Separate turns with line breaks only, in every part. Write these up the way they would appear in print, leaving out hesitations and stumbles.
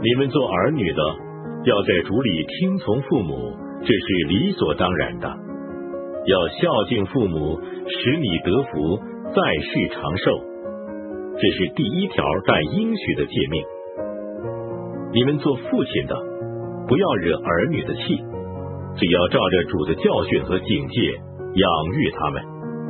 你们做儿女的，要在主里听从父母，这是理所当然的。要孝敬父母，使你得福，在世长寿，这是第一条带应许的诫命。你们做父亲的，不要惹儿女的气，只要照着主的教训和警戒养育他们。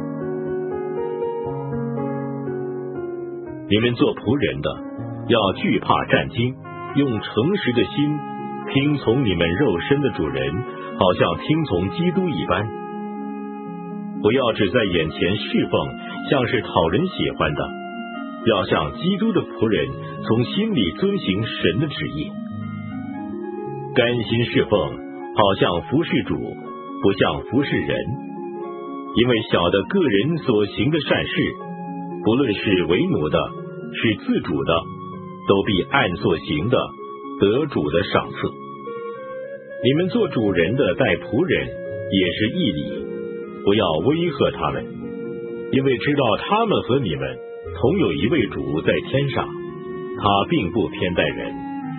你们做仆人的，要惧怕战兢，用诚实的心听从你们肉身的主人，好像听从基督一般。不要只在眼前侍奉，像是讨人喜欢的，要像基督的仆人，从心里遵行神的旨意。甘心侍奉，好像服侍主，不像服侍人。因为晓得个人所行的善事，不论是为奴的，是自主的，都必按所行的得主的赏赐。你们做主人的待仆人，也是义理，不要威吓他们，因为知道他们和你们同有一位主在天上，他并不偏待人。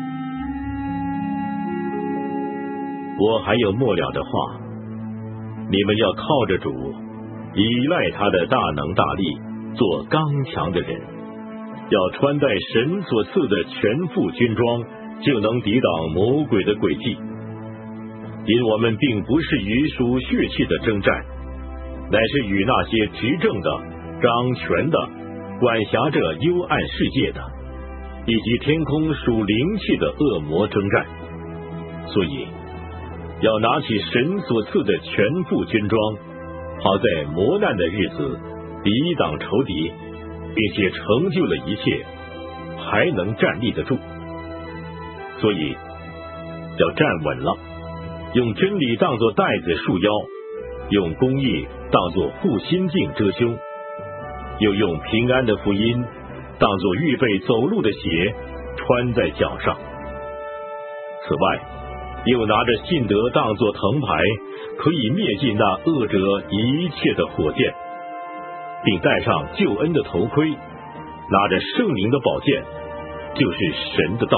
我还有末了的话，你们要靠着主，依赖他的大能大力，做刚强的人，要穿戴神所赐的全副军装，就能抵挡魔鬼的诡计。因我们并不是与属血气的征战，乃是与那些执政的、掌权的、管辖着幽暗世界的，以及天空属灵气的恶魔征战。所以要拿起神所赐的全副军装，好在磨难的日子抵挡仇敌，并且成就了一切，还能站立得住。所以要站稳了，用真理当作带子束腰，用公义当作护心镜遮胸，又用平安的福音当作预备走路的鞋穿在脚上。此外，又拿着信德当作藤牌，可以灭尽那恶者一切的火箭，并戴上救恩的头盔，拿着圣灵的宝剑，就是神的道。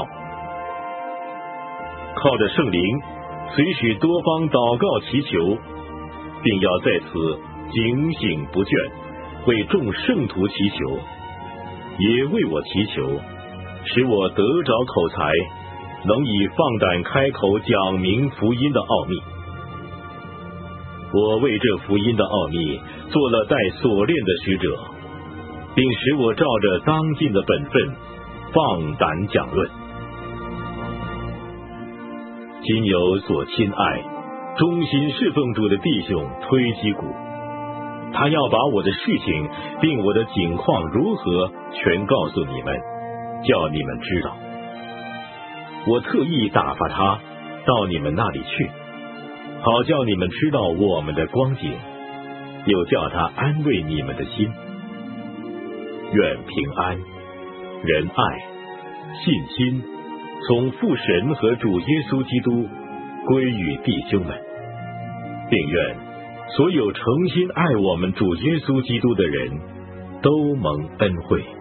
靠着圣灵，随时多方祷告祈求，并要在此警醒不倦，为众圣徒祈求，也为我祈求，使我得着口才，能以放胆开口讲明福音的奥秘。我为这福音的奥秘做了带锁链的使者，并使我照着当尽的本分放胆讲论。今有所亲爱、忠心侍奉主的弟兄推基古，他要把我的事情并我的景况如何全告诉你们，叫你们知道。我特意打发他到你们那里去，好叫你们知道我们的光景，又叫他安慰你们的心。愿平安、仁爱、信心从父神和主耶稣基督归于弟兄们，并愿所有诚心爱我们主耶稣基督的人都蒙恩惠。